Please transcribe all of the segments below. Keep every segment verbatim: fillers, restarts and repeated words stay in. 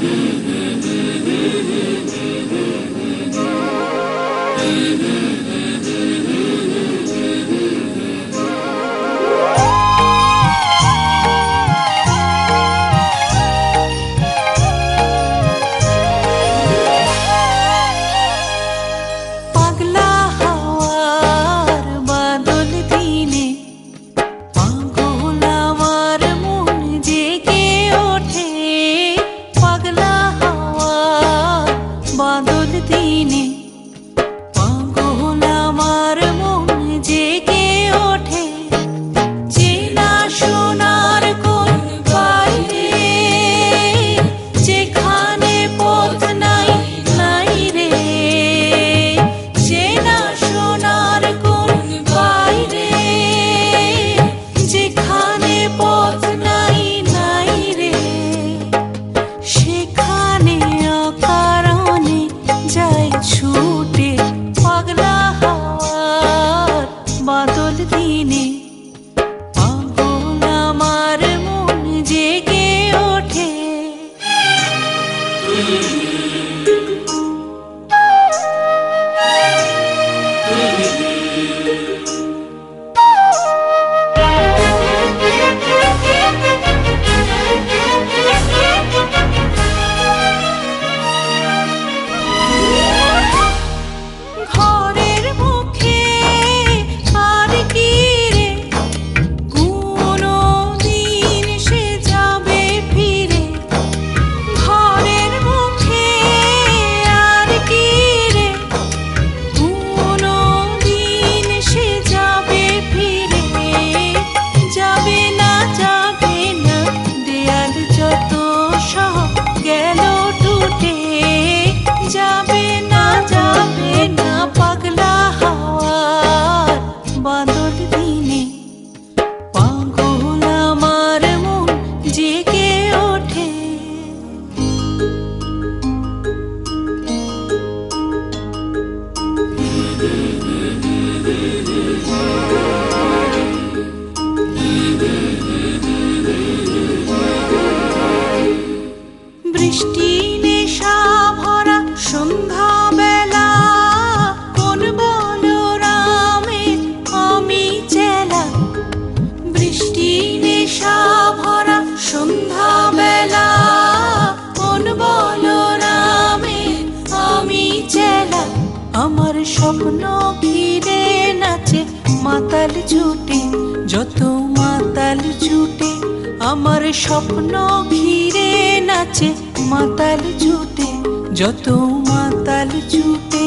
স্বপ্ন ঘিরে নাচে মাতাল ছুটে, যত মাতাল ছুটে আমার স্বপ্ন ঘিরে নাচে মাতাল ছুটে, যত মাতাল ছুটে।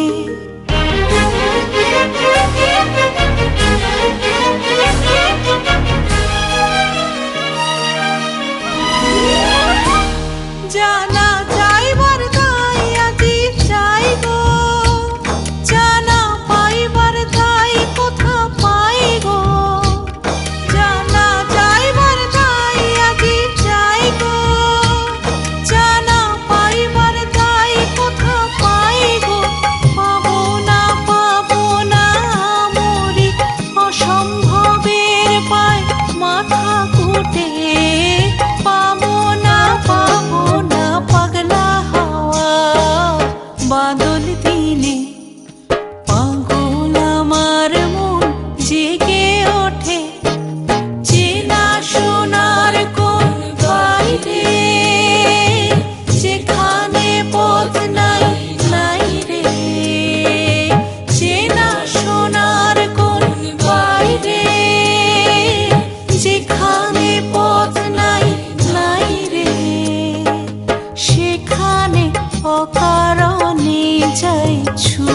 জানা যাইবার তাই আজি চাইব, জানা পাইবার তাই কোথা পাইব, জানা যাইবার তাই আজি চাইব, জানা পাইবার তাই কোথা পাইব। পাবো না পাবো না মরি অসম্ভবের পায় মাথা কুটে, পাবো না পাবো না পাগলা হাওয়া বাদল দিনে। পাগল আমার মন জেগে ওঠে চেনা সোনার কোন বাইরে, যেখানে পথ নাই নাই রে, চেনা সোনার কোন বাইরে, যেখানে পথ নাই নাই রে, সেখানে অকারণে যাই ছুটে।